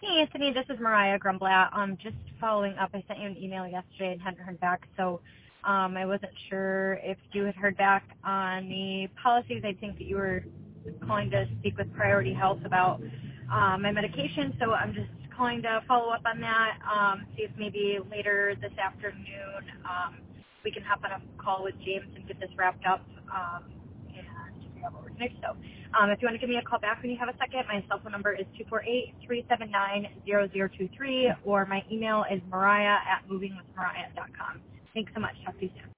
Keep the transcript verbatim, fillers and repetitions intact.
Hey, Anthony, this is Mariah Grumblatt. Um, just following up, I sent you an email yesterday and hadn't heard back, so um, I wasn't sure if you had heard back on the policies. I think that you were calling to speak with Priority Health about um, my medication, so I'm just calling to follow up on that, um, see if maybe later this afternoon um, we can hop on a call with James and get this wrapped up. Um, and figure out what we're going to do. So um, if you want to give me a call back when you have a second, my cell phone number is two four eight, three seven nine, zero zero two three, or my email is mariah at moving with mariah dot com. Thanks so much. Talk to you soon.